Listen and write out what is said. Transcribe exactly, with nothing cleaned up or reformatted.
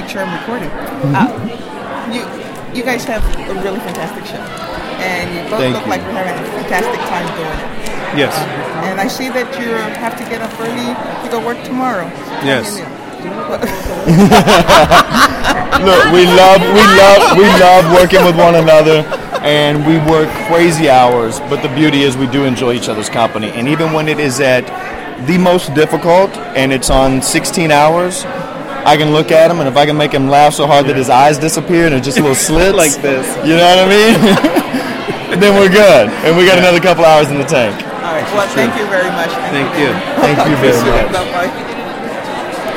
picture and recording. Uh, you you guys have a really fantastic show, and you both Thank look you. like you're having a fantastic time doing it. Yes. And I see that you have to get up early to go work tomorrow. Yes. Look, Look, we love, we love, we love working with one another, and we work crazy hours. But the beauty is, we do enjoy each other's company, and even when it is at the most difficult, and it's on sixteen hours, I can look at him, and if I can make him laugh so hard that his eyes disappear and it's just little slits, Like this. you know what I mean? Then we're good, and we got another couple hours in the tank. all right. Well, thank you very much. Thank you. Thank you very much. Bye-bye.